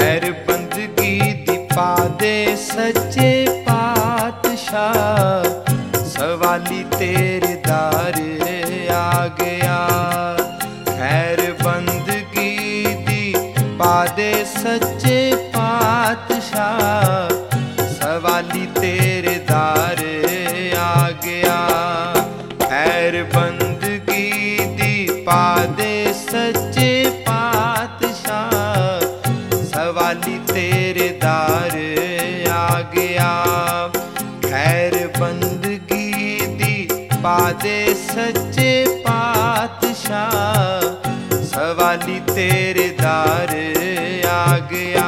खैर बंदगी दी पा दे सच्चे पातशाह, सवाली तेरे दार आ गया। खैर बंदगी दी पा दे सच्चे पातशाह, सवाली तेरे दार आ गया। खैर बंदगी दी पा दे सच्चे पातशाह, सवाली तेरे दार आ गया। खैर बंदगी दी पा दे सच्चे पातशाह, सवाली तेरे दार आ गया।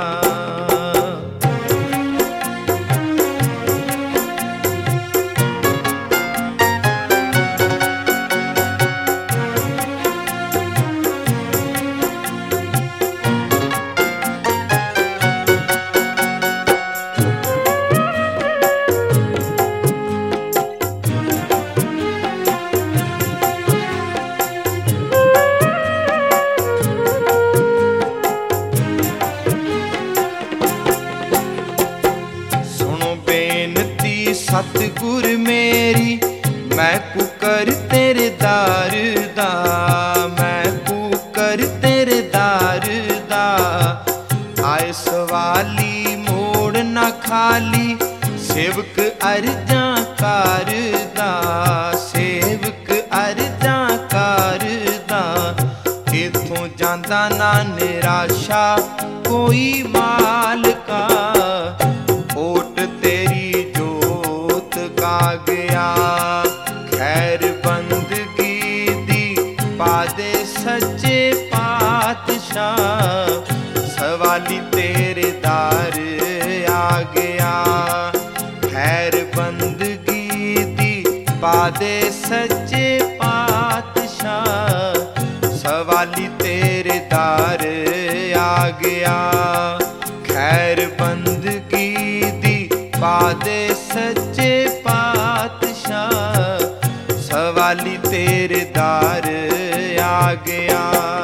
सतगुर मेरी मैं कुकर तेरे दार दा, मैं कुकर तेरे दार दा। आए सवाली मोड़ ना खाली, सेवक अर्जा करदा, सेवक अर्जा करदा। इथों जांदा ना निराशा कोई मालका, ओट तेरी आ गया। खैर बंदगी दी पा दे सच्चे पातशाह, सवाली तेरे दार आ गया। खैर बंदगी दी पा दे सच्चे पातशाह, सवाली तेरे दार आ गया। खैर बंदगी दी पा दे सच्चे पातशाह, सवाली तेरे दार आ गया।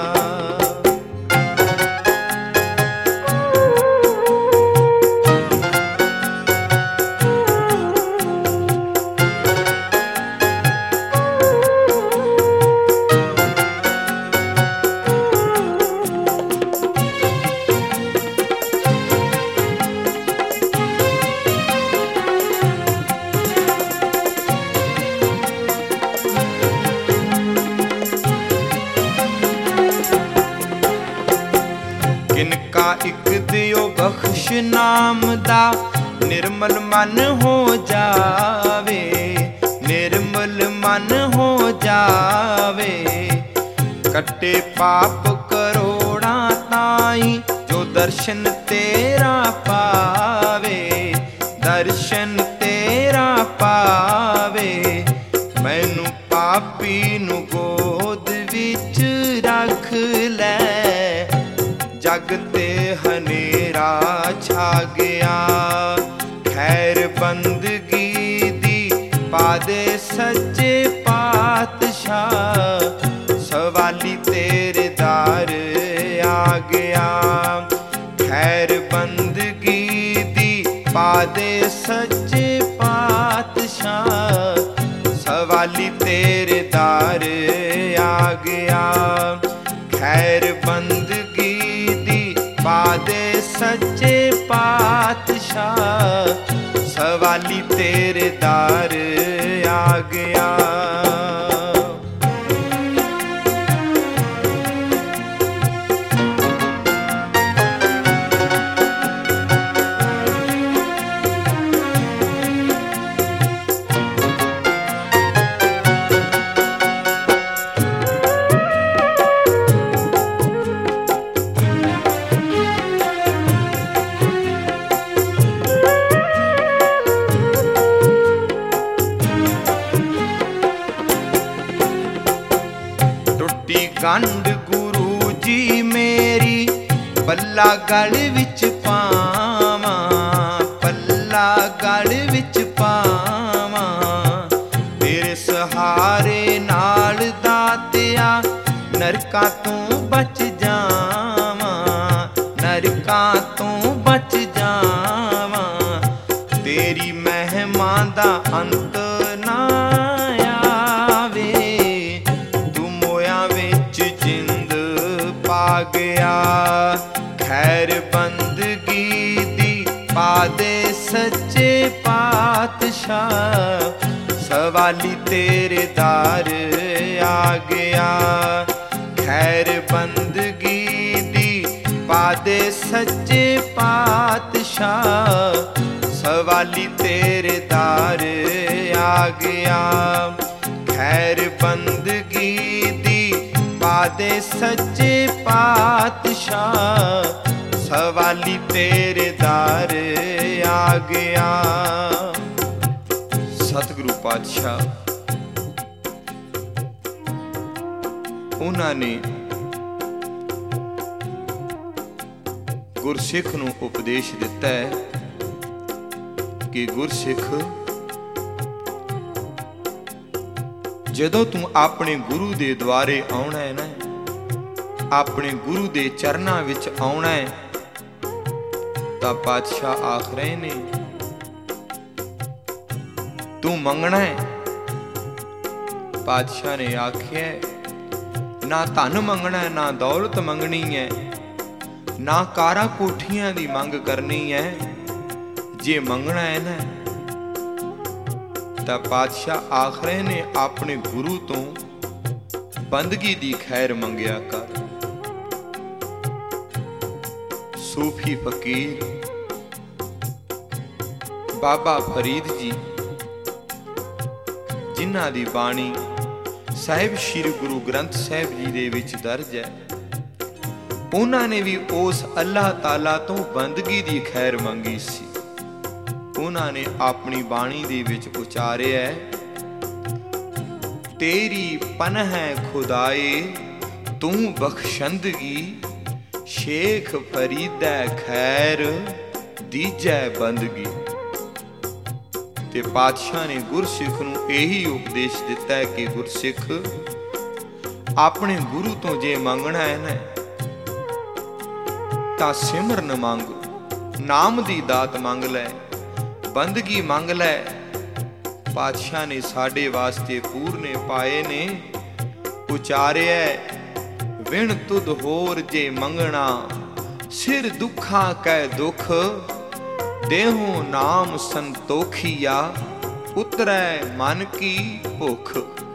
किनका इक दियो बख्श नाम दा, निर्मल मन हो जावे, निर्मल मन हो जावे। कट्टे पाप करोड़ा ताई, जो दर्शन तेरा पावे, दर्शन तेरा पावे। मैनू पापी नू गोद विच रख लै, जग ते हनेरा छा गया। खैर बंदगी दी पा दे सच्चे पातशाह, सवाली तेरे दार आ गया। खैर बंदगी दी पा दे सच्चे पातशाह, सवाली तेरे दार आ गया। खैर बंदगी पा दे सच्चे पातशाह, सवाली तेरे दार आ गया। गंढ गुरु जी मेरी, पल्ला गल विच पावां, पल्ला गल विच पावां। तेरे सहारे नाल दातिया, नरका तों बच जावां, नरका नरकां तों बच जावां, तेरी महिमा दा अंत ना आवे। तू मोया विच जिंद पा गया, खैर बंदगी दी पा दे सच्चे पातशाह। सवाली तेरे दार आ गया, खैर बंदगी दी पा दे सच्चे पातशाह। सवाली तेरे दार आ गया, खैर बंदगी दी पा दे सच्चे पातशाह। सवाली तेरे दार आ गया। सतगुरु पातशाह उन्हां ने गुरसिख नूं उपदेश दिता है कि गुरसिख, जदों तू अपने गुरु दे द्वारे आउणा है ना, अपने गुरु दे चरनां विच आउणा है, तां पातशाह आख रहे ने तू मंगना है। पातशाह ने आख्या ना धन मंगना है, ना दौलत मंगनी है, ना कारा कोठियां दी मंग करनी है। जे मंगना है ना तां पातशाह आख रहे ने अपने गुरु तो बंदगी दी खैर मंगया कर। सूफी फकीर बाबा फरीद जी जिन्हां दी बाणी साहिब श्री गुरु ग्रंथ साहिब जी दे विच दर्ज है, उन्हां ने भी उस अल्लाह ताला तो बंदगी दी खैर मंगी सी। उन्हां ने अपनी बाणी दे विच उचारिया है, तेरी पनह खुदाए तू बख्शंदगी, शेख फरीदा खैर दीजै बंदगी। ते पातशाह ने गुरसिख नूं यही उपदेश दिता है कि गुरसिख अपने गुरु तो जे मंगना है ना तां सिमरन मंग, नाम दी दात मंग लै, बंदगी मंग लै। पातशाह ने साडे वास्ते पूरने पाए ने उचारिया, विण तुद होर जे मंगना, सिर दुखा कै दुख, देहो नाम संतोखिया, उतरै मन की भुख।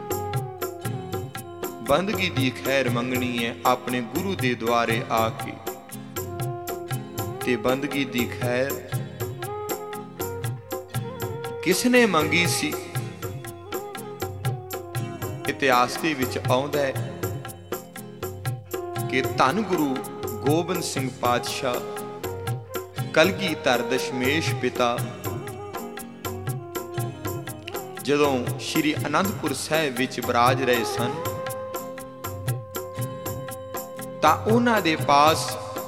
बंदगी दी खैर मंगनी है अपने गुरु दे द्वारे आके, ते बंदगी दी खैर किसने मंगी सी? इतिहास दे विच आउंदा है कि धन गुरु गोबिंद सिंह पातशाह कलगीधर दशमेश पिता जदों श्री आनंदपुर साहिब विच बराज रहे सन, तां उन्हां दे पास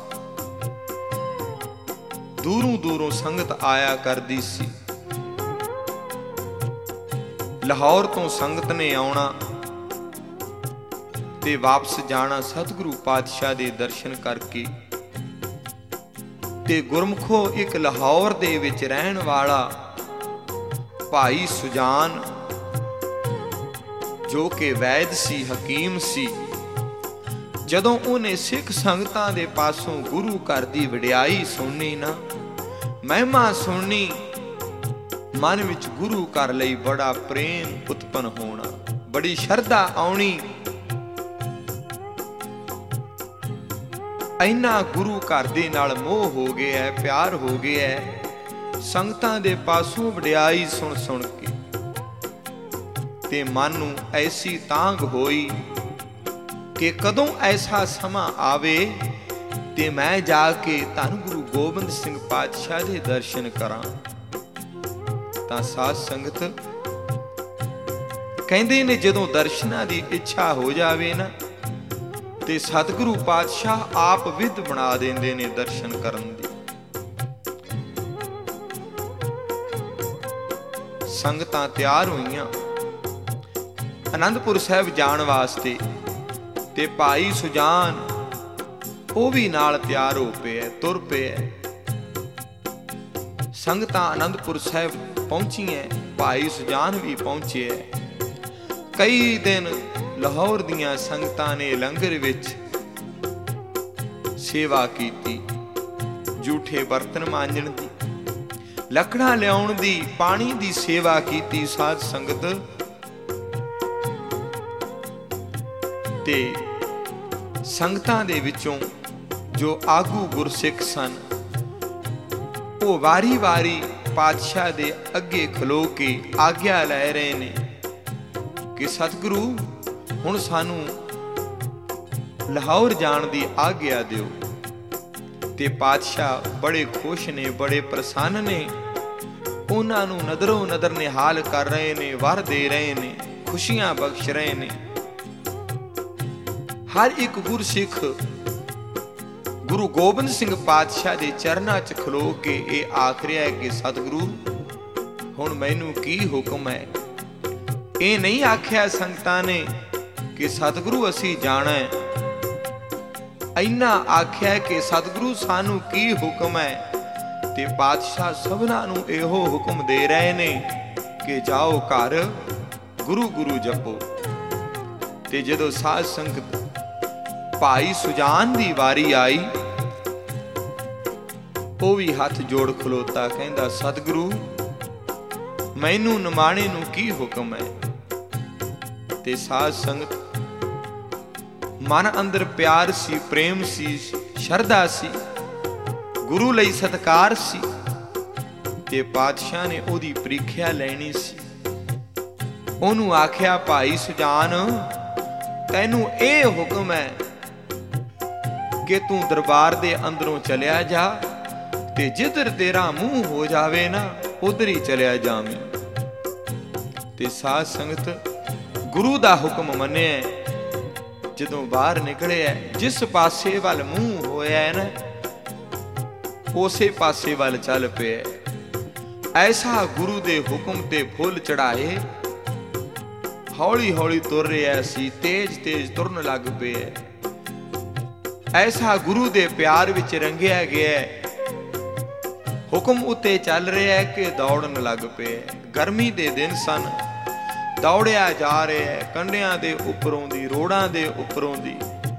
दूरों दूरों संगत आया करदी सी। लाहौर तो संगत ने आउणा ते वापस जाना सतगुरु पातशाह दे दर्शन करके। ते गुरमुखो एक लाहौर दे विच रहन वाला भाई सुजान जो कि वैद सी, हकीम सी, जदों उन्हें सिख संगतां दे पासों गुरु घर दी वडियाई सुननी ना, महिमा सुननी, मन विच गुरु घर लई बड़ा प्रेम उत्पन्न होना, बड़ी श्रद्धा आउणी। इन्ना गुरु घर दे नाल मोह हो गया है, प्यार हो गया है संगतां दे पासों वडियाई सुन सुन के। ते मन नूं ऐसी तांग होई कि कदों ऐसा समा आवे ते मैं जाके धन गुरु गोबिंद सिंह पातशाह दे दर्शन करां। तां साध संगत कहंदे ने जदों दर्शनां दी इच्छा हो जावे ना ते सतगुरु पातशाह आप विध बना देंदे ने दर्शन करन दी। संगतां तैयार होईयां आनंदपुर साहिब जाण वास्ते ते भाई सुजान ਉਹ ਵੀ ਨਾਲ ਤਿਆਰ ਹੋ ਪਿਆ, ਤੁਰ ਪਿਆ। ਸੰਗਤਾਂ ਆਨੰਦਪੁਰ ਸਾਹਿਬ ਪਹੁੰਚੀਆਂ, ਭਾਈ ਸੁਜਾਨ ਵੀ ਪਹੁੰਚਿਆ। ਕਈ ਦਿਨ ਲਾਹੌਰ ਦੀਆਂ ਸੰਗਤਾਂ ਨੇ ਲੰਗਰ ਵਿੱਚ ਸੇਵਾ ਕੀਤੀ, ਝੂਠੇ ਬਰਤਨ ਮਾਂਜਣ ਦੀ, ਲੱਕੜਾਂ ਲਿਆਉਣ ਦੀ, ਪਾਣੀ ਦੀ ਸੇਵਾ ਕੀਤੀ ਸਾਧ ਸੰਗਤ। ਤੇ ਸੰਗਤਾਂ ਦੇ ਵਿੱਚੋਂ ਜੋ ਆਗੂ ਗੁਰਸਿੱਖ ਸਨ, ਉਹ ਵਾਰੀ-ਵਾਰੀ ਪਾਤਸ਼ਾਹ ਦੇ ਅੱਗੇ ਖਲੋ ਕੇ ਆਗਿਆ ਲੈ ਰਹੇ ਨੇ ਕਿ ਸਤਿਗੁਰੂ ਹੁਣ ਸਾਨੂੰ ਲਾਹੌਰ ਜਾਣ ਦੀ ਆਗਿਆ ਦਿਓ। ਤੇ ਪਾਤਸ਼ਾਹ ਬੜੇ ਖੁਸ਼ ਨੇ, ਬੜੇ ਪ੍ਰਸੰਨ ਨੇ, ਉਹਨਾਂ ਨੂੰ ਨਦਰੋਂ ਨਦਰ ਨਿਹਾਲ ਕਰ ਰਹੇ ਨੇ, ਵਰ ਦੇ ਰਹੇ ਨੇ, ਖੁਸ਼ੀਆਂ ਬਖਸ਼ ਰਹੇ ਨੇ। ਹਰ ਇੱਕ ਗੁਰਸਿੱਖ ਗੁਰੂ ਗੋਬਿੰਦ ਸਿੰਘ ਪਾਤਸ਼ਾਹ ਦੇ ਚਰਨਾਂ 'ਚ ਖਲੋ ਕੇ ਇਹ ਆਖ ਰਿਹਾ ਹੈ ਕਿ ਸਤਿਗੁਰੂ ਹੁਣ ਮੈਨੂੰ ਕੀ ਹੁਕਮ ਹੈ। ਇਹ ਨਹੀਂ ਆਖਿਆ ਸੰਗਤਾਂ ਨੇ ਕਿ ਸਤਿਗੁਰੂ ਅਸੀਂ ਜਾਣਾ ਹੈ, ਇੰਨਾ ਆਖਿਆ ਕਿ ਸਤਿਗੁਰੂ ਸਾਨੂੰ ਕੀ ਹੁਕਮ ਹੈ। ਤੇ ਪਾਤਸ਼ਾਹ ਸਭਨਾਂ ਨੂੰ ਇਹੋ ਹੁਕਮ ਦੇ ਰਹੇ ਨੇ ਕਿ ਜਾਓ ਘਰ ਗੁਰੂ ਗੁਰੂ ਜਪੋ। ਤੇ ਜਦੋਂ ਸਾਧ ਸੰਗਤ ਭਾਈ ਸੁਜਾਨ ਦੀ ਵਾਰੀ ਆਈ, ਉਹ ਵੀ ਹੱਥ ਜੋੜ ਖਲੋਤਾ, ਕਹਿੰਦਾ ਸਤਿਗੁਰੂ ਮੈਨੂੰ ਨਿਮਾਣੇ ਨੂੰ ਕੀ ਹੁਕਮ ਹੈ। ਤੇ ਸਾਧ ਸੰਗਤ ਮਨ ਅੰਦਰ ਪਿਆਰ ਸੀ, ਪ੍ਰੇਮ ਸੀ, ਸ਼ਰਧਾ ਸੀ, ਗੁਰੂ ਲਈ ਸਤਿਕਾਰ ਸੀ। ਤੇ ਪਾਤਸ਼ਾਹ ਨੇ ਉਹਦੀ ਪ੍ਰੀਖਿਆ ਲੈਣੀ ਸੀ। ਉਹਨੂੰ ਆਖਿਆ ਭਾਈ ਸੁਜਾਨ ਤੈਨੂੰ ਇਹ ਹੁਕਮ ਹੈ ਕਿ ਤੂੰ ਦਰਬਾਰ ਦੇ ਅੰਦਰੋਂ ਚਲਿਆ ਜਾ, ਤੇ ਜਿੱਧਰ ਤੇਰਾ ਮੂੰਹ ਹੋ ਜਾਵੇ ਨਾ ਉਧਰ ਹੀ ਚਲਿਆ ਜਾਵੇਂ। ਤੇ ਸਾਧ ਸੰਗਤ ਗੁਰੂ ਦਾ ਹੁਕਮ ਮੰਨਿਆ। ਜਦੋਂ ਬਾਹਰ ਨਿਕਲਿਆ, ਜਿਸ ਪਾਸੇ ਵੱਲ ਮੂੰਹ ਹੋਇਆ ਨਾ ਉਸੇ ਪਾਸੇ ਵੱਲ ਚੱਲ ਪਿਆ। ਐਸਾ ਗੁਰੂ ਦੇ ਹੁਕਮ ਤੇ ਫੁੱਲ ਚੜਾਏ, ਹੌਲੀ ਹੌਲੀ ਤੁਰ ਰਿਹਾ ਸੀ, ਤੇਜ਼ ਤੇਜ਼ ਤੁਰਨ ਲੱਗ ਪਿਆ। ਐਸਾ ਗੁਰੂ ਦੇ ਪਿਆਰ ਵਿੱਚ ਰੰਗਿਆ ਗਿਆ, ਹੁਕਮ ਉੱਤੇ ਚੱਲ ਰਿਹਾ ਕਿ ਦੌੜਨ ਲੱਗ ਪਿਆ। ਗਰਮੀ ਦੇ ਦਿਨ ਸਨ, ਦੌੜਿਆ ਜਾ ਰਿਹਾ, ਕੰਢਿਆਂ ਦੇ ਉੱਪਰੋਂ ਦੀ, ਰੋੜਾਂ ਦੇ ਉੱਪਰੋਂ ਦੀ।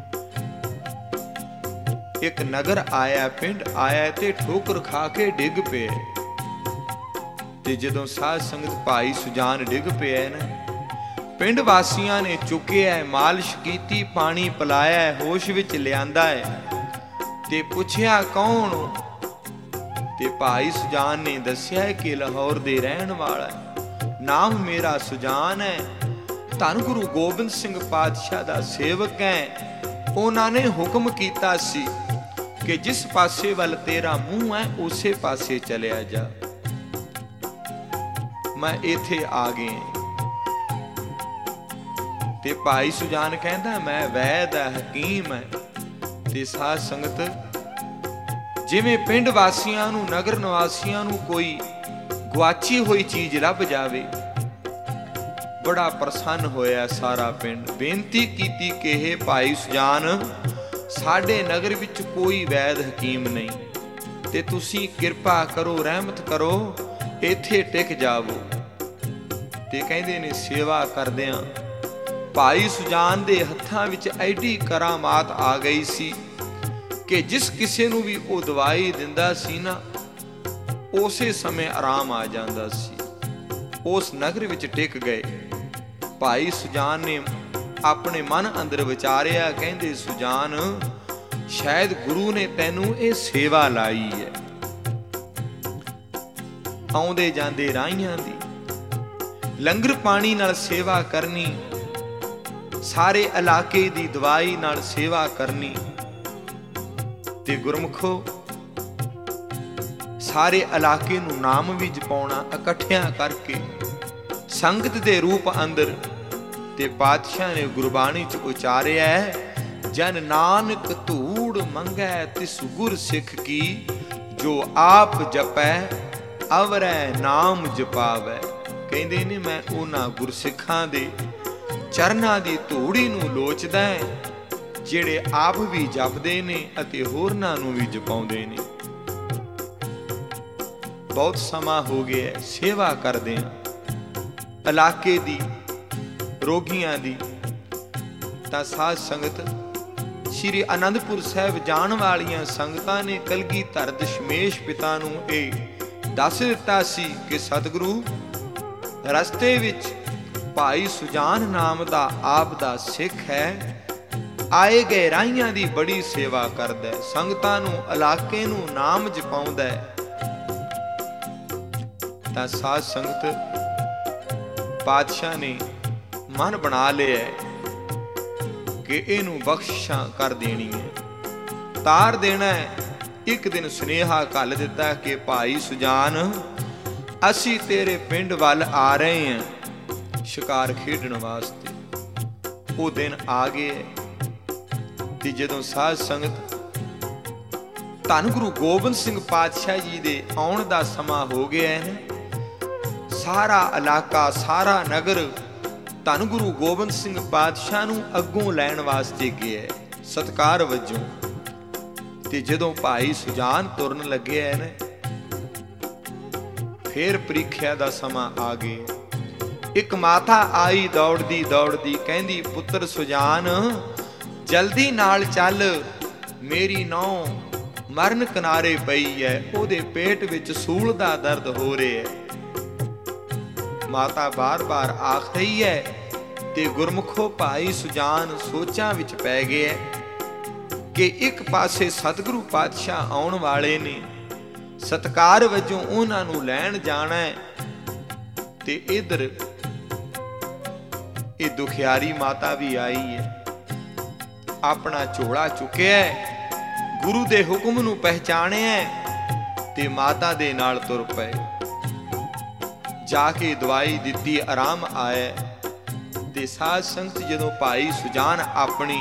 ਇੱਕ ਨਗਰ ਆਇਆ, ਪਿੰਡ ਆਇਆ ਤੇ ਠੋਕਰ ਖਾ ਕੇ ਡਿੱਗ ਪਿਆ। ਤੇ ਜਦੋਂ ਸਾਧ ਸੰਗਤ ਭਾਈ ਸੁਜਾਨ ਡਿੱਗ ਪਿਆ ਨਾ, ਪਿੰਡ ਵਾਸੀਆਂ ਨੇ ਚੁੱਕਿਆ, ਮਾਲਿਸ਼ ਕੀਤੀ, ਪਾਣੀ ਪਿਲਾਇਆ, ਹੋਸ਼ ਵਿੱਚ ਲਿਆਂਦਾ ਹੈ। ਤੇ ਪੁੱਛਿਆ ਕੌਣ? ਤੇ ਭਾਈ ਸੁਜਾਨ ਨੇ ਦੱਸਿਆ ਕਿ ਲਾਹੌਰ ਦੇ ਰਹਿਣ ਵਾਲਾ ਹੈ, ਨਾਮ ਮੇਰਾ ਸੁਜਾਨ ਹੈ, ਧੰਨ ਗੁਰੂ ਗੋਬਿੰਦ ਸਿੰਘ ਪਾਤਸ਼ਾਹ ਦਾ ਸੇਵਕ ਹੈ। ਉਹਨਾਂ ਨੇ ਹੁਕਮ ਕੀਤਾ ਸੀ ਕਿ ਜਿਸ ਪਾਸੇ ਵੱਲ ਤੇਰਾ ਮੂੰਹ ਹੈ ਉਸੇ ਪਾਸੇ ਚਲਿਆ ਜਾ। ਮੈਂ ਇੱਥੇ ਆ ਗਿਆ। ਤੇ ਭਾਈ ਸੁਜਾਨ ਕਹਿੰਦਾ ਮੈਂ ਵੈਦ ਹੈ, ਹਕੀਮ ਹੈ। ਤੇ ਸਾਧ ਸੰਗਤ ਜਿਵੇਂ ਪਿੰਡ ਵਾਸੀਆਂ ਨੂੰ, ਨਗਰ ਨਿਵਾਸੀਆਂ ਨੂੰ ਕੋਈ ਗੁਆਚੀ ਹੋਈ ਚੀਜ਼ ਲੱਭ ਜਾਵੇ, ਬੜਾ ਪ੍ਰਸੰਨ ਹੋਇਆ ਸਾਰਾ ਪਿੰਡ। ਬੇਨਤੀ ਕੀਤੀ ਕਿ ਇਹ ਭਾਈ ਸੁਜਾਨ ਸਾਡੇ ਨਗਰ ਵਿੱਚ ਕੋਈ ਵੈਦ ਹਕੀਮ ਨਹੀਂ, ਤੇ ਤੁਸੀਂ ਕਿਰਪਾ ਕਰੋ, ਰਹਿਮਤ ਕਰੋ, ਇੱਥੇ ਟਿਕ ਜਾਵੋ। ਤੇ ਕਹਿੰਦੇ ਨੇ ਸੇਵਾ ਕਰਦਿਆਂ ਭਾਈ ਸੁਜਾਨ ਦੇ ਹੱਥਾਂ ਵਿੱਚ ਐਡੀ ਕਰਾਮਾਤ ਆ ਗਈ ਸੀ ਕਿ ਜਿਸ ਕਿਸੇ ਨੂੰ ਵੀ ਉਹ ਦਵਾਈ ਦਿੰਦਾ ਸੀ ਨਾ, ਉਸੇ ਸਮੇਂ ਆਰਾਮ ਆ ਜਾਂਦਾ ਸੀ। ਉਸ ਨਗਰ ਵਿੱਚ ਟਿਕ ਗਏ। ਭਾਈ ਸੁਜਾਨ ਨੇ ਆਪਣੇ ਮਨ ਅੰਦਰ ਵਿਚਾਰਿਆ, ਕਹਿੰਦੇ ਸੁਜਾਨ ਸ਼ਾਇਦ ਗੁਰੂ ਨੇ ਤੈਨੂੰ ਇਹ ਸੇਵਾ ਲਾਈ ਹੈ। ਆਉਂਦੇ ਜਾਂਦੇ ਰਾਹੀਆਂ ਦੀ ਲੰਗਰ ਪਾਣੀ ਨਾਲ ਸੇਵਾ ਕਰਨੀ, ਸਾਰੇ ਇਲਾਕੇ ਦੀ ਦਵਾਈ ਨਾਲ ਸੇਵਾ ਕਰਨੀ। ਤੇ ਗੁਰਮੁਖੋ ਸਾਰੇ ਇਲਾਕੇ ਨੂੰ ਨਾਮ ਵੀ ਜਪਾਉਣਾ, ਇਕੱਠਿਆਂ ਕਰਕੇ ਸੰਗਤ ਦੇ ਰੂਪ ਅੰਦਰ। ਤੇ ਪਾਤਸ਼ਾਹ ਨੇ ਗੁਰਬਾਣੀ ਚ ਉਚਾਰਿਆ ਹੈ, ਜਨ ਨਾਨਕ ਧੂੜ ਮੰਗੈ ਤਿਸ ਗੁਰ ਸਿੱਖ ਕੀ, ਜੋ ਆਪ ਜਪੈ ਅਵਰੈ ਨਾਮ ਜਪਾਵੈ। ਕਹਿੰਦੇ ਨੇ ਮੈਂ ਉਹਨਾਂ ਗੁਰਸਿੱਖਾਂ ਦੇ ਚਰਨਾਂ ਦੀ ਧੂੜੀ ਨੂੰ ਲੋਚਦਾ, ਜਿਹੜੇ ਆਪ ਵੀ ਜਪਦੇ ਨੇ ਅਤੇ ਹੋਰਨਾਂ ਨੂੰ ਵੀ ਜਪਾਉਂਦੇ ਨੇ। ਬਹੁਤ ਸਮਾਂ ਹੋ ਗਿਆ ਸੇਵਾ ਕਰਦੇ ਹਾਂ ਇਲਾਕੇ ਦੀ, ਰੋਗੀਆਂ ਦੀ। ਤਾਂ ਸਾਧ ਸੰਗਤ ਸ਼੍ਰੀ ਅਨੰਦਪੁਰ ਸਾਹਿਬ ਜਾਣ ਵਾਲੀਆਂ ਸੰਗਤਾਂ ਨੇ ਕਲਗੀਧਰ ਦਸ਼ਮੇਸ਼ ਪਿਤਾ ਨੂੰ ਇਹ ਦੱਸ ਦਿੱਤਾ ਸੀ ਕਿ ਸਤਿਗੁਰੂ ਰਸਤੇ ਵਿੱਚ ਭਾਈ ਸੁਜਾਨ ਨਾਮ ਦਾ ਆਪ ਦਾ ਸਿੱਖ ਹੈ, ਆਏ ਗਏ ਰਾਹੀਆਂ ਦੀ ਬੜੀ ਸੇਵਾ ਕਰਦਾ, ਸੰਗਤਾਂ ਨੂੰ ਇਲਾਕੇ ਨੂੰ ਨਾਮ ਜਪਾਉਂਦਾ। ਤਾਂ ਸਾਧ ਸੰਗਤ ਪਾਤਸ਼ਾਹ ਨੇ ਮਨ ਬਣਾ ਲਿਆ ਕਿ ਇਹਨੂੰ ਬਖਸ਼ਿਸ਼ਾਂ ਕਰ ਦੇਣੀ ਹੈ, ਤਾਰ ਦੇਣਾ ਹੈ। ਇੱਕ ਦਿਨ ਸੁਨੇਹਾ ਘੱਲ ਦਿੱਤਾ ਕਿ ਭਾਈ ਸੁਜਾਨ ਅਸੀਂ ਤੇਰੇ ਪਿੰਡ ਵੱਲ ਆ ਰਹੇ ਹਾਂ ਸ਼ਿਕਾਰ ਖੇਡਣ ਵਾਸਤੇ। ਉਹ ਦਿਨ ਆ ਗਏ ਤੇ ਜਦੋਂ ਸਾਧ ਸੰਗਤ ਧੰਨ ਗੁਰੂ ਗੋਬਿੰਦ ਸਿੰਘ ਪਾਤਸ਼ਾਹ ਜੀ ਦੇ ਆਉਣ ਦਾ ਸਮਾਂ ਹੋ ਗਿਆ ਹੈ, ਸਾਰਾ ਇਲਾਕਾ, ਸਾਰਾ ਨਗਰ ਧੰਨ ਗੁਰੂ ਗੋਬਿੰਦ ਸਿੰਘ ਪਾਤਸ਼ਾਹ ਨੂੰ ਅੱਗੋਂ ਲੈਣ ਵਾਸਤੇ ਗਿਆ ਸਤਿਕਾਰ ਵਜੋਂ। ਤੇ ਜਦੋਂ ਭਾਈ ਸੁਜਾਨ ਤੁਰਨ ਲੱਗੇ ਹੈ ਨਾ, ਫੇਰ ਪ੍ਰੀਖਿਆ ਦਾ ਸਮਾਂ ਆ ਗਿਆ। ਇੱਕ ਮਾਤਾ ਆਈ ਦੌੜਦੀ ਦੌੜਦੀ, ਕਹਿੰਦੀ ਪੁੱਤਰ ਸੁਜਾਨ ਜਲਦੀ ਨਾਲ ਚੱਲ, ਮੇਰੀ ਨੌਂ ਮਰਨ ਕਿਨਾਰੇ ਪਈ ਹੈ, ਉਹਦੇ ਪੇਟ ਵਿੱਚ ਸੂਲ ਦਾ ਦਰਦ ਹੋ ਰਿਹਾ ਹੈ। ਮਾਤਾ ਬਾਰ-ਬਾਰ ਆਖ ਰਹੀ ਹੈ ਤੇ ਗੁਰਮੁਖੋ ਭਾਈ ਸੁਜਾਨ ਸੋਚਾਂ ਵਿੱਚ ਪੈ ਗਿਆ ਕਿ ਇੱਕ ਪਾਸੇ ਸਤਿਗੁਰੂ ਪਾਤਸ਼ਾਹ ਆਉਣ ਵਾਲੇ ਨੇ, ਸਤਿਕਾਰ ਵਜੋਂ ਉਹਨਾਂ ਨੂੰ ਲੈਣ ਜਾਣਾ ਹੈ, ਤੇ ਇਧਰ ਇਹ ਦੁਖਿਆਰੀ ਮਾਤਾ ਵੀ ਆਈ ਹੈ, ਆਪਣਾ ਝੋਲਾ ਚੁੱਕਿਆ, ਗੁਰੂ ਦੇ ਹੁਕਮ ਨੂੰ ਪਹਿਚਾਣਿਆ ਤੇ ਮਾਤਾ ਦੇ ਨਾਲ ਤੁਰ ਪਏ। ਜਾ ਕੇ ਦਵਾਈ ਦਿੱਤੀ, ਆਰਾਮ ਆਇਆ। ਤੇ ਸਾਧ ਸੰਗਤ ਜਦੋਂ ਭਾਈ ਸੁਜਾਨ ਆਪਣੀ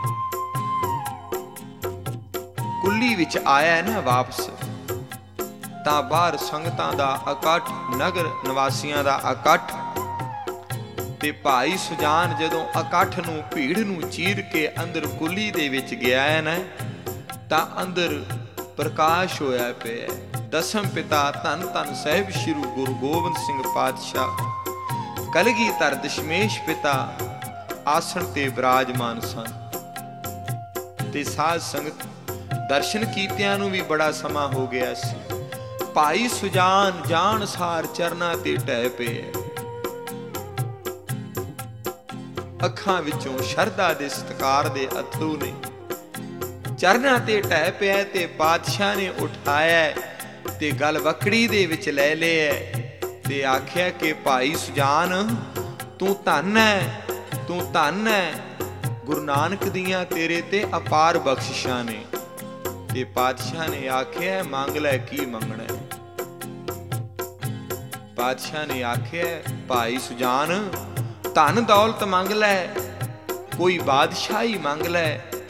ਕੁੱਲੀ ਵਿੱਚ ਆਇਆ ਨਾ ਵਾਪਸ, ਤਾਂ ਬਾਹਰ ਸੰਗਤਾਂ ਦਾ ਇਕੱਠ, ਨਗਰ ਨਿਵਾਸੀਆਂ ਦਾ ਇਕੱਠ। ਤੇ ਭਾਈ ਸੁਜਾਨ ਜਦੋਂ ਇਕੱਠ ਨੂੰ, ਭੀੜ ਨੂੰ ਚੀਰ ਕੇ ਅੰਦਰ ਕੁੱਲੀ ਦੇ ਵਿੱਚ ਗਿਆ ਹੈ ਨਾ, ਤਾਂ ਅੰਦਰ ਪ੍ਰਕਾਸ਼ ਹੋਇਆ ਪਿਆ। ਦਸਮ ਪਿਤਾ ਧੰਨ ਧੰਨ ਸਾਹਿਬ ਸ੍ਰੀ ਗੁਰੂ ਗੋਬਿੰਦ ਸਿੰਘ ਪਾਤਸ਼ਾਹ ਕਲਗੀਧਰ ਦਸ਼ਮੇਸ਼ ਪਿਤਾ ਆਸਣ ਤੇ ਬਿਰਾਜਮਾਨ ਸਨ। ਤੇ ਸਾਧ ਸੰਗਤ ਦਰਸ਼ਨ ਕੀਤਿਆਂ ਨੂੰ ਵੀ ਬੜਾ ਸਮਾਂ ਹੋ ਗਿਆ ਸੀ। ਭਾਈ ਸੁਜਾਨ ਜਾਣ ਸਾਰ ਚਰਨਾਂ ਤੇ ਢਹਿ ਪਏ, ਅੱਖਾਂ ਵਿੱਚੋਂ ਸ਼ਰਧਾ ਦੇ ਸਤਿਕਾਰ ਦੇ ਅਥਰੂ ਨੇ। ਚਰਨਾਂ ਤੇ ਢਹਿ ਪਿਆ ਤੇ ਪਾਤਸ਼ਾਹ ਨੇ ਉਠਾਇਆ ਤੇ ਗਲ ਵਕੜੀ ਦੇ ਵਿੱਚ ਲੈ ਲਿਆ ਤੇ ਆਖਿਆ ਕਿ ਭਾਈ ਸੁਜਾਨ ਤੂੰ ਧੰਨ ਹੈ, ਤੂੰ ਧੰਨ ਹੈ, ਗੁਰੂ ਨਾਨਕ ਦੀਆਂ ਤੇਰੇ ਤੇ ਅਪਾਰ ਬਖਸ਼ਿਸ਼ਾਂ ਨੇ। ਤੇ ਪਾਤਸ਼ਾਹ ਨੇ ਆਖਿਆ ਮੰਗ ਲੈ, ਕੀ ਮੰਗਣਾ ਹੈ? ਪਾਤਸ਼ਾਹ ਨੇ ਆਖਿਆ ਭਾਈ ਸੁਜਾਨ ਧਨ ਦੌਲਤ ਮੰਗ ਲੈ, ਕੋਈ ਬਾਦਸ਼ਾਹੀ ਮੰਗ ਲੈ।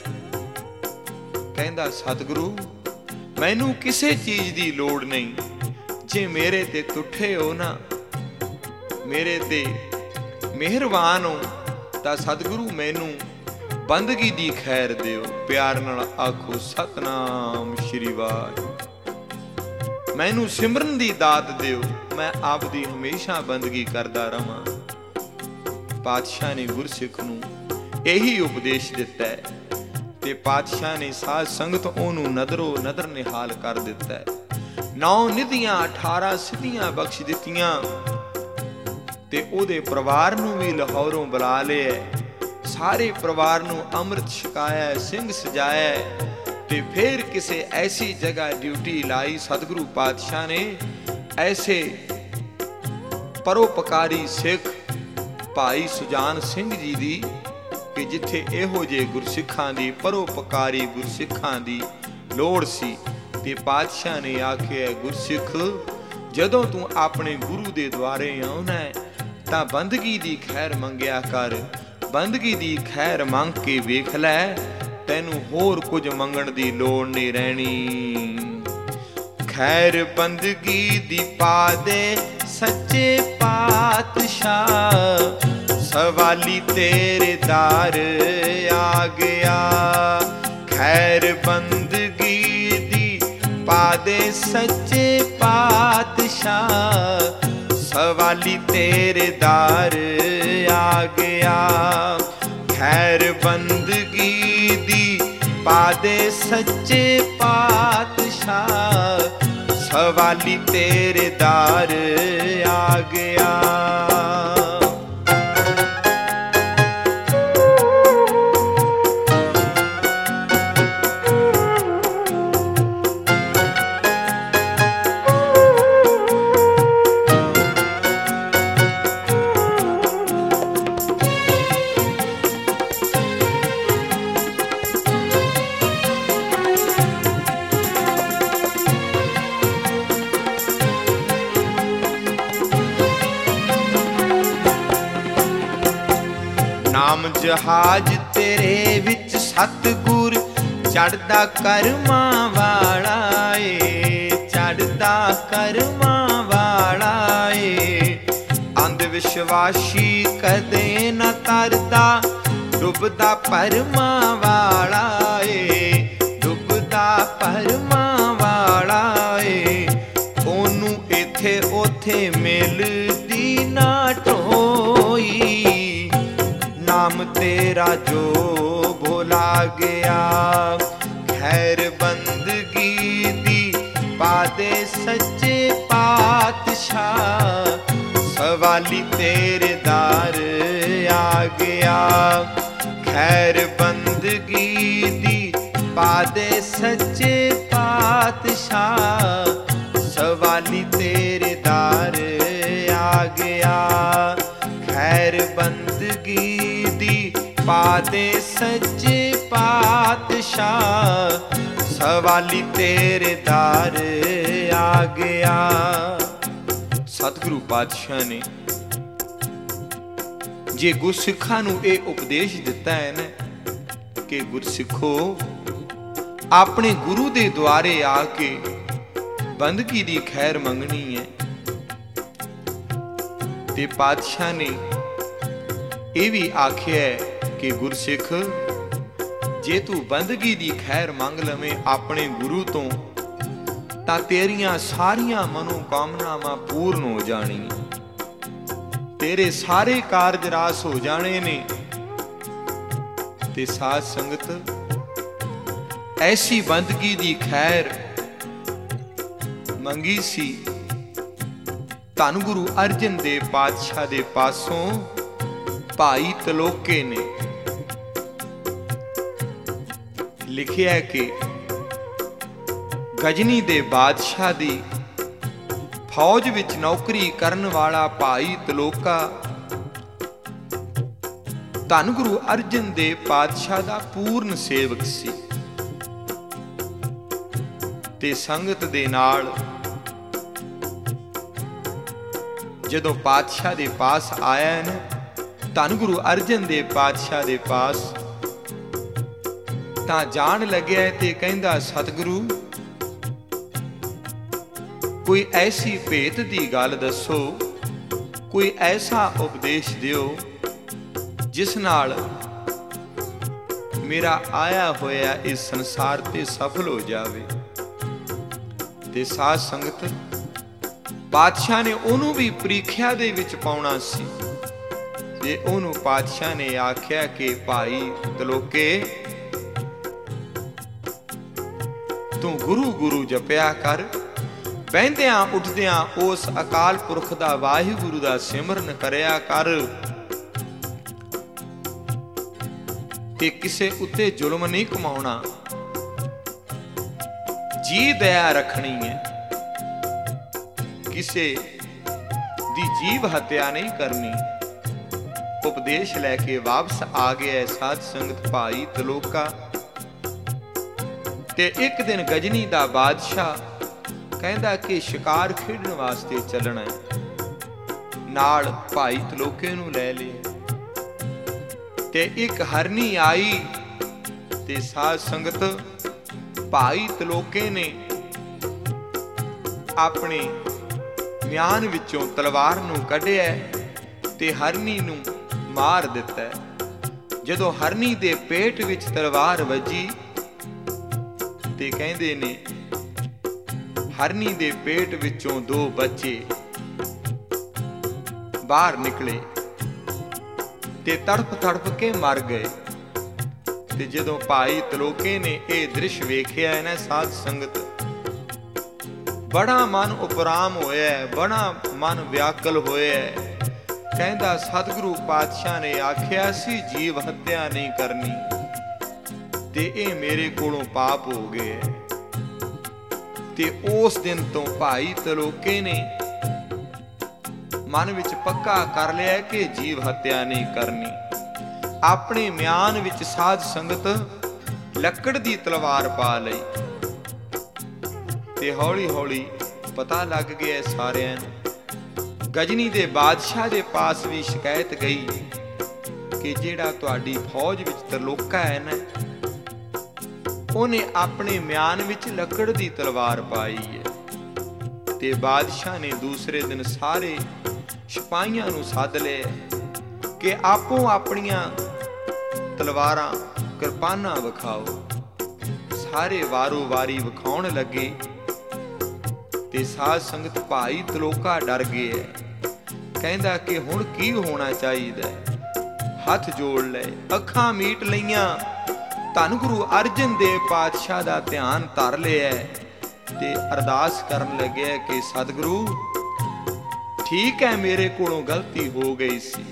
ਕਹਿੰਦਾ ਸਤਿਗੁਰੂ ਮੈਨੂੰ ਕਿਸੇ ਚੀਜ਼ ਦੀ ਲੋੜ ਨਹੀਂ, ਜੇ ਮੇਰੇ ਤੇ ਤੁਠੇ ਹੋ ਨਾ, ਮੇਰੇ ਤੇ ਮਿਹਰਬਾਨ ਹੋ, ਤਾਂ ਸਤਿਗੁਰੂ ਮੈਨੂੰ ਬੰਦਗੀ ਦੀ ਖੈਰ ਦਿਓ। ਪਿਆਰ ਨਾਲ ਆਖੋ ਸਤਨਾਮ ਸ਼੍ਰੀ ਵਾਹਿਗੁਰੂ। ਮੈਨੂੰ ਸਿਮਰਨ ਦੀ ਦਾਤ ਦਿਓ, ਮੈਂ ਆਪ ਦੀ ਹਮੇਸ਼ਾ ਬੰਦਗੀ ਕਰਦਾ ਰਵਾਂ। ਪਾਤਸ਼ਾਹ ਨੇ ਗੁਰਸਿੱਖ ਨੂੰ ਇਹੀ ਉਪਦੇਸ਼ ਦਿੱਤਾ ਹੈ ਤੇ ਪਾਤਸ਼ਾਹ ਨੇ ਸਾਧ ਸੰਗਤ ਉਹਨੂੰ ਨਦਰੋ ਨਦਰ ਨਿਹਾਲ ਕਰ ਦਿੱਤਾ ਹੈ। 9 ਨਿਧੀਆਂ 18 ਸਿੱਧੀਆਂ ਬਖਸ਼ ਦਿੱਤੀਆਂ ਤੇ ਉਹਦੇ ਪਰਿਵਾਰ ਨੂੰ ਵੀ ਲਾਹੌਰੋਂ ਬੁਲਾ ਲਿਆ। ਸਾਰੇ ਪਰਿਵਾਰ ਨੂੰ ਅੰਮ੍ਰਿਤ ਛਕਾਇਆ, ਸਿੰਘ ਸਜਾਇਆ ਤੇ ਫਿਰ ਕਿਸੇ ਐਸੀ ਜਗ੍ਹਾ ਡਿਊਟੀ ਲਾਈ ਸਤਿਗੁਰੂ ਪਾਤਸ਼ਾਹ ਨੇ, ਐਸੇ ਪਰਉਪਕਾਰੀ ਸਿੱਖ ਭਾਈ ਸੁਜਾਨ ਸਿੰਘ ਜੀ ਦੀ, ਕਿ ਜਿੱਥੇ ਇਹੋ ਜਿਹੇ ਗੁਰਸਿੱਖਾਂ ਦੀ, ਪਰਉਪਕਾਰੀ ਗੁਰਸਿੱਖਾਂ ਦੀ ਲੋੜ ਸੀ। ਤੇ ਪਾਤਸ਼ਾਹ ਨੇ ਆਖਿਆ ਗੁਰਸਿੱਖ ਜਦੋਂ ਤੂੰ ਆਪਣੇ ਗੁਰੂ ਦੇ ਦੁਆਰੇ ਆਉਣਾ ਤਾਂ ਬੰਦਗੀ ਦੀ ਖੈਰ ਮੰਗਿਆ ਕਰ। ਬੰਦਗੀ ਦੀ ਖੈਰ ਮੰਗ ਕੇ ਵੇਖ ਲੈ, ਤੈਨੂੰ ਹੋਰ ਕੁਝ ਮੰਗਣ ਦੀ ਲੋੜ ਨਹੀਂ ਰਹਿਣੀ। ਖੈਰ ਬੰਦਗੀ ਦੀ ਪਾ ਦੇ ਸੱਚੇ ਪਾਤਸ਼ਾਹ, सवाली तेरे दार आ गया। खैर बंदगी दी पादे सच्चे पातशाह, सवाली तेरे दार आ गया। खैर बंदगी दी पादे सच्चे पातशाह, सवाली तेरे दार आ गया। नाम जहाज तेरे विच सतगुर, चढ़दा करमां वाला ए, चढ़दा करमां वाला ए। अंध विश्वासी कदे न तरदा, डुबदा परमां वाला ए, डुबदा परमां वाला ए। ओनू इथे ओथे मिलदी ना ढोई, नाम तेरा जो भुला गया। खैर बंदगी दी पादे सच्चे पातशाह, सवाली तेरे दार आ गया। खैर बंदगी दी पादे सच्चे पातशाह, सवाली तेरे दार आ गया। खैर बंदगी दी पादे सच्चे पातशाह, सवाली तेरे दार आ गया। सतगुरु पातशाह ने जे गुरसिखां नूं ਇਹ ਉਪਦੇਸ਼ ਦਿੱਤਾ ਹੈ ਨਾ ਕਿ ਗੁਰਸਿੱਖੋ ਆਪਣੇ ਗੁਰੂ ਦੇ ਦੁਆਰੇ ਆ ਕੇ ਬੰਦਗੀ ਦੀ ਖੈਰ ਮੰਗਣੀ ਹੈ। ਤੇ ਪਾਤਸ਼ਾਹ ਨੇ ਇਹ ਵੀ ਆਖਿਆ ਕਿ ਗੁਰਸਿੱਖ ਜੇ ਤੂੰ ਬੰਦਗੀ ਦੀ ਖੈਰ ਮੰਗ ਲਵੇਂ ਆਪਣੇ ਗੁਰੂ ਤੋਂ ਤਾਂ ਤੇਰੀਆਂ ਸਾਰੀਆਂ ਮਨੋਕਾਮਨਾਵਾਂ ਪੂਰਨ ਹੋ ਜਾਣੀਆਂ, ਤੇਰੇ ਸਾਰੇ ਕਾਰਜ ਰਾਸ ਹੋ ਜਾਣੇ ਨੇ। ਤੇ ਸਾਧ ਸੰਗਤ ਐਸੀ ਬੰਦਗੀ ਦੀ ਖੈਰ ਮੰਗੀ ਸੀ ਧੰਨ ਗੁਰੂ ਅਰਜਨ ਦੇਵ ਪਾਤਸ਼ਾਹ ਦੇ ਪਾਸੋਂ ਭਾਈ ਤਲੋਕੇ ਨੇ। ਲਿਖਿਆ ਕਿ ਗਜਨੀ ਦੇ ਬਾਦਸ਼ਾਹ ਦੀ ਫੌਜ ਵਿੱਚ ਨੌਕਰੀ ਕਰਨ ਵਾਲਾ ਭਾਈ ਤਲੋਕਾ ਧੰਨ ਗੁਰੂ ਅਰਜਨ ਦੇਵ ਪਾਤਸ਼ਾਹ ਦਾ ਪੂਰਨ ਸੇਵਕ ਸੀ। ਤੇ ਸੰਗਤ ਦੇ ਨਾਲ ਜਦੋਂ ਪਾਤਸ਼ਾਹ ਦੇ ਪਾਸ ਆਇਆ ਨਾ, ਧੰਨ ਗੁਰੂ ਅਰਜਨ ਦੇਵ ਪਾਤਸ਼ਾਹ ਦੇ ਪਾਸ, ਤਾਂ ਜਾਣ ਲੱਗਿਆ ਤੇ ਕਹਿੰਦਾ ਸਤਿਗੁਰੂ ਕੋਈ ਐਸੀ ਭੇਤ ਦੀ ਗੱਲ ਦੱਸੋ, ਕੋਈ ਐਸਾ ਉਪਦੇਸ਼ ਦਿਓ ਜਿਸ ਨਾਲ ਮੇਰਾ ਆਇਆ ਹੋਇਆ ਇਸ ਸੰਸਾਰ ਤੇ ਸਫਲ ਹੋ ਜਾਵੇ। ਤੇ ਸਾਧ ਸੰਗਤ ਪਾਤਸ਼ਾਹ ਨੇ ਉਹਨੂੰ ਵੀ ਪ੍ਰੀਖਿਆ ਦੇ ਵਿੱਚ ਪਾਉਣਾ ਸੀ ਤੇ ਉਹਨੂੰ ਪਾਤਸ਼ਾਹ ਨੇ ਆਖਿਆ ਕਿ ਭਾਈ ਤਲੋਕੇ ਤੂੰ ਗੁਰੂ ਗੁਰੂ ਜਪਿਆ ਕਰ, ਬਹਿੰਦਿਆਂ ਉੱਠਦਿਆਂ ਉਸ ਅਕਾਲ ਪੁਰਖ ਦਾ ਵਾਹਿਗੁਰੂ ਦਾ ਸਿਮਰਨ ਕਰਿਆ ਕਰ, ਤੇ ਕਿਸੇ ਉੱਤੇ ਜ਼ੁਲਮ ਨਹੀਂ ਕਮਾਉਣਾ, ਜੀ ਦਇਆ ਰੱਖਣੀ ਹੈ, ਕਿਸੇ ਦੀ ਜੀਵ ਹੱਤਿਆ ਨਹੀਂ ਕਰਨੀ। ਉਪਦੇਸ਼ ਲੈ ਕੇ ਵਾਪਸ ਆ ਗਿਆ ਸਾਧ ਸੰਗਤ ਭਾਈ ਤਲੋਕਾ। ਤੇ ਇੱਕ ਦਿਨ ਗਜਨੀ ਦਾ ਬਾਦਸ਼ਾਹ ਕਹਿੰਦਾ ਕਿ ਸ਼ਿਕਾਰ ਖੇਡਣ ਵਾਸਤੇ ਚੱਲਣਾ ਹੈ, ਨਾਲ ਭਾਈ ਤਲੋਕੇ ਨੂੰ ਲੈ ਲਿਆ। ਤੇ ਇੱਕ ਹਰਨੀ ਆਈ ਤੇ ਸਾਧ ਸੰਗਤ ਭਾਈ ਤਲੋਕੇ ਨੇ ਆਪਣੇ ਮਿਆਨ ਵਿੱਚੋਂ ਤਲਵਾਰ ਨੂੰ ਕੱਢਿਆ ਤੇ ਹਰਨੀ ਨੂੰ ਮਾਰ ਦਿੱਤਾ। ਜਦੋਂ ਹਰਨੀ ਦੇ ਪੇਟ ਵਿੱਚ ਤਲਵਾਰ ਵੱਜੀ ਤੇ ਕਹਿੰਦੇ ਨੇ ਹਰਨੀ ਦੇ ਪੇਟ ਵਿੱਚੋਂ 2 ਬੱਚੇ ਬਾਹਰ ਨਿਕਲੇ ਤੇ ਤੜਪ ਤੜਪ ਕੇ ਮਰ ਗਏ। ਤੇ ਜਦੋਂ ਭਾਈ ਤਲੋਕੇ ਨੇ ਇਹ ਦ੍ਰਿਸ਼ ਵੇਖਿਆ ਨਾ ਸਾਧ ਸੰਗਤ, ਬੜਾ ਮਨ ਉਪਰਾਮ ਹੋਇਆ, ਬੜਾ ਮਨ ਵਿਆਕਲ ਹੋਇਆ। ਕਹਿੰਦਾ ਸਤਿਗੁਰੂ ਪਾਤਸ਼ਾਹ ਨੇ ਆਖਿਆ ਸੀ ਜੀਵ ਹੱਤਿਆ ਨਹੀਂ ਕਰਨੀ, ਤੇ ਇਹ ਮੇਰੇ ਕੋਲੋਂ ਪਾਪ ਹੋ ਗਏ। ਤੇ ਉਸ ਦਿਨ ਤੋਂ ਭਾਈ ਤਲੋਕੇ ਨੇ ਮਨ ਵਿੱਚ ਪੱਕਾ ਕਰ ਲਿਆ ਕਿ ਜੀਵ ਹੱਤਿਆ ਨਹੀਂ ਕਰਨੀ। ਆਪਣੇ ਮਿਆਨ ਵਿੱਚ ਸਾਧ ਸੰਗਤ ਲੱਕੜ ਦੀ ਤਲਵਾਰ ਪਾ ਲਈ ਤੇ ਹੌਲੀ ਹੌਲੀ ਪਤਾ ਲੱਗ ਗਿਆ ਸਾਰਿਆਂ ਨੂੰ। ਗਜਨੀ ਦੇ ਬਾਦਸ਼ਾਹ ਦੇ ਪਾਸ ਵੀ ਸ਼ਿਕਾਇਤ ਗਈ ਕਿ ਜਿਹੜਾ ਤੁਹਾਡੀ ਫੌਜ ਵਿੱਚ ਤਰਲੋਕਾ ਹੈ ਨਾ, ਉਹਨੇ ਆਪਣੇ ਮਿਆਨ ਵਿੱਚ ਲੱਕੜ ਦੀ ਤਲਵਾਰ ਪਾਈ ਹੈ। ਤੇ ਬਾਦਸ਼ਾਹ ਨੇ ਦੂਸਰੇ ਦਿਨ ਸਾਰੇ ਸਿਪਾਹੀਆਂ ਨੂੰ ਸੱਦ ਲਿਆ ਕਿ ਆਪੋ ਆਪਣੀਆਂ ਤਲਵਾਰਾਂ ਕਿਰਪਾਨਾਂ ਵਿਖਾਓ। ਸਾਰੇ ਵਾਰੋ ਵਾਰੀ ਵਿਖਾਉਣ ਲੱਗੇ ਤੇ ਸਾਧ ਸੰਗਤ ਭਾਈ ਤਲੋਕਾ ਡਰ ਗਏ। ਕਹਿੰਦਾ ਕਿ ਹੁਣ ਕੀ ਹੋਣਾ ਚਾਹੀਦਾ। ਹੱਥ ਜੋੜ ਲਏ, ਅੱਖਾਂ ਮੀਟ ਲਈਆਂ, ਧੰਨ ਗੁਰੂ ਅਰਜਨ ਦੇਵ ਪਾਤਸ਼ਾਹ ਦਾ ਧਿਆਨ ਧਰ ਲਿਆ ਤੇ ਅਰਦਾਸ ਕਰਨ ਲੱਗਿਆ ਕਿ ਸਤਿਗੁਰੂ ਠੀਕ ਹੈ, ਮੇਰੇ ਕੋਲੋਂ ਗਲਤੀ ਹੋ ਗਈ ਸੀ।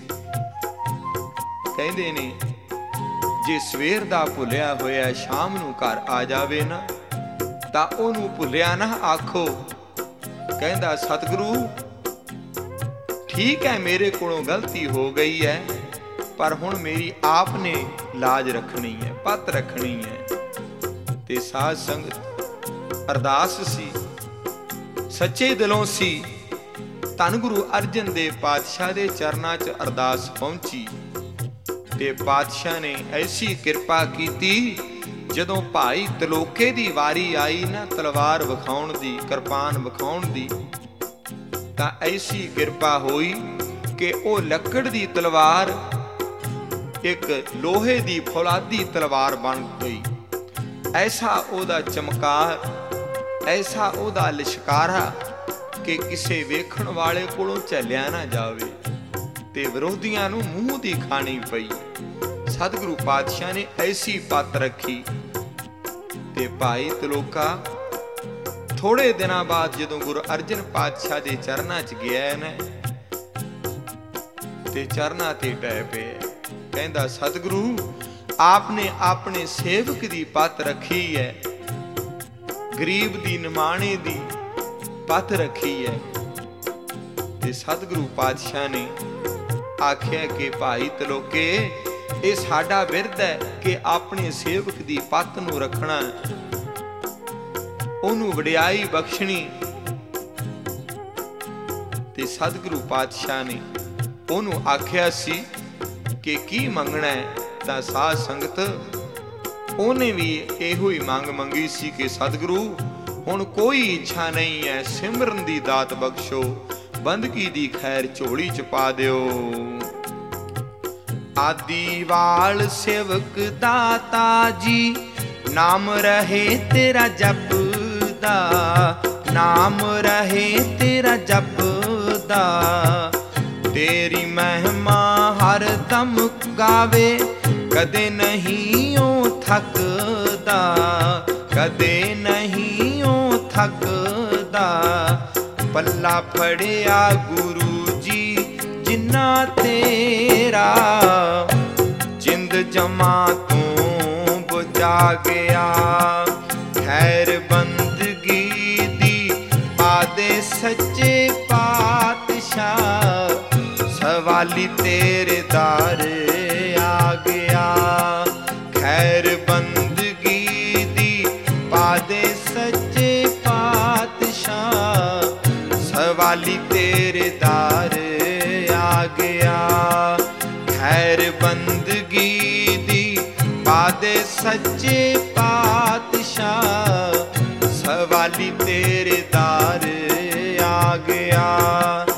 ਕਹਿੰਦੇ ਨੇ ਜੇ ਸਵੇਰ ਦਾ ਭੁੱਲਿਆ ਹੋਇਆ ਸ਼ਾਮ ਨੂੰ ਘਰ ਆ ਜਾਵੇ ਨਾ ਤਾਂ ਉਹਨੂੰ ਭੁੱਲਿਆ ਨਾ ਆਖੋ। ਕਹਿੰਦਾ ਸਤਿਗੁਰੂ ਠੀਕ ਹੈ, ਮੇਰੇ ਕੋਲੋਂ ਗਲਤੀ ਹੋ ਗਈ ਹੈ, ਪਰ ਹੁਣ ਮੇਰੀ ਆਪ ਨੇ ਲਾਜ ਰੱਖਣੀ ਹੈ, ਪੱਤ ਰੱਖਣੀ ਹੈ। ਤੇ ਸਾਧ ਸੰਗਤ ਅਰਦਾਸ ਸੀ, ਸੱਚੇ ਦਿਲੋਂ ਸੀ। ਧੰਨ ਗੁਰੂ ਅਰਜਨ ਦੇਵ ਪਾਤਸ਼ਾਹ ਦੇ ਚਰਨਾਂ 'ਚ ਅਰਦਾਸ ਪਹੁੰਚੀ ਤੇ ਪਾਤਸ਼ਾਹ ਨੇ ਐਸੀ ਕਿਰਪਾ ਕੀਤੀ। ਜਦੋਂ ਭਾਈ ਤਲੋਕੇ ਦੀ ਵਾਰੀ ਆਈ ਨਾ ਤਲਵਾਰ ਵਿਖਾਉਣ ਦੀ, ਕਿਰਪਾਨ ਵਿਖਾਉਣ ਦੀ, ਤਾਂ ਐਸੀ ਕਿਰਪਾ ਹੋਈ ਕਿ ਉਹ ਲੱਕੜ ਦੀ ਤਲਵਾਰ ਇੱਕ ਲੋਹੇ ਦੀ ਫੌਲਾਦੀ ਤਲਵਾਰ ਬਣ ਗਈ। ਐਸਾ ਉਹਦਾ ਚਮਕਾਰ, ਐਸਾ ਉਹਦਾ ਲਿਸ਼ਕਾਰਾ ਕਿ ਕਿਸੇ ਵੇਖਣ ਵਾਲੇ ਕੋਲੋਂ ਝੱਲਿਆ ਨਾ ਜਾਵੇ ਤੇ ਵਿਰੋਧੀਆਂ ਨੂੰ ਮੂੰਹ ਦੀ ਖਾਣੀ ਪਈ। ਸਤਿਗੁਰੂ ਪਾਤਸ਼ਾਹ ਨੇ ਐਸੀ ਪੱਤ ਰੱਖੀ ਤੇ ਭਾਈ ਤਲੋਕਾ ਥੋੜੇ ਦਿਨਾਂ ਬਾਅਦ ਜਦੋਂ ਗੁਰੂ ਅਰਜਨ ਪਾਤਸ਼ਾਹ ਦੇ ਚਰਨਾਂ 'ਚ ਗਿਆ ਨਾ ਤੇ ਚਰਨਾਂ ਤੇ ਟਹਿ ਪਿਆ। ਕਹਿੰਦਾ ਸਤਿਗੁਰੂ ਆਪ ਨੇ ਆਪਣੇ ਸੇਵਕ ਦੀ ਪੱਤ ਰੱਖੀ ਹੈ, ਗਰੀਬ ਦੀ ਨਿਮਾਣੇ ਦੀ ਪੱਤ ਰੱਖੀ ਹੈ। ਤੇ ਸਤਿਗੁਰੂ ਪਾਤਸ਼ਾਹ ਨੇ ਆਖਿਆ ਕਿ ਭਾਈ ਤਲੋਕੇ ਇਹ ਸਾਡਾ ਬਿਰਧ ਹੈ ਕਿ ਆਪਣੇ ਸੇਵਕ ਦੀ ਪੱਤ ਨੂੰ ਰੱਖਣਾ, ਉਹਨੂੰ ਵਡਿਆਈ ਬਖਸ਼ਣੀ। ਤੇ ਸਤਿਗੁਰੂ ਪਾਤਸ਼ਾਹ ਨੇ ਉਹਨੂੰ ਆਖਿਆ ਸੀ ਕਿ ਕੀ ਮੰਗਣਾ ਹੈ। ਤਾਂ ਸਾਧ ਸੰਗਤ ਉਹਨੇ ਵੀ ਇਹੋ ਹੀ ਮੰਗ ਮੰਗੀ ਸੀ ਕਿ ਸਤਿਗੁਰੂ ਹੁਣ ਕੋਈ ਇੱਛਾ ਨਹੀਂ ਹੈ, ਸਿਮਰਨ ਦੀ ਦਾਤ ਬਖਸ਼ੋ, ਬੰਦਗੀ ਦੀ ਖੈਰ ਝੋਲੀ 'ਚ ਪਾ ਦਿਓ। ਆਦੀਵਾਲ ਸੇਵਕ ਦਾਤਾ ਜੀ, ਨਾਮ ਰਹੇ ਤੇਰਾ ਜਪਦਾ, ਨਾਮ ਰਹੇ ਤੇਰਾ ਜਪਦਾ। ਤੇਰੀ ਮਹਿਮਾ ਹਰ ਦਮ ਗਾਵੇ, ਕਦੇ ਨਹੀਂ ਉਹ ਥੱਕਦਾ, ਕਦੇ ਨਹੀਂ ਉਹ ਥੱਕਦਾ। ਪੱਲਾ ਫੜਿਆ ਗੁਰੂ ਜੀ ਜਿੰਨਾ ਤੇਰਾ, ਜਿੰਦ ਜਮਾ ਤੋਂ ਬੁਝਾ ਗਿਆ। ਖੈਰ ਬੰਦਗੀ ਦੀ ਪਾਦੇ ਸੱਚੇ ਪਾਤਸ਼ਾਹ, ਸਵਾਲੀ ਤੇਰੇ ਦਰ ਆ ਗਿਆ। ਖੈਰ ਬੰਦਗੀ ਦੀ ਪਾਦੇ ਸੱਚੇ ਪਾਤਸ਼ਾਹ, ਸਵਾਲੀ ਤੇਰੇ ਦਰ ਆ ਗਿਆ। ਖੈਰ ਬੰਦਗੀ ਦੀ ਪਾਦੇ ਸੱਚੇ ਪਾਤਸ਼ਾਹ, ਸਵਾਲੀ ਤੇਰੇ ਦਰ ਆ ਗਿਆ।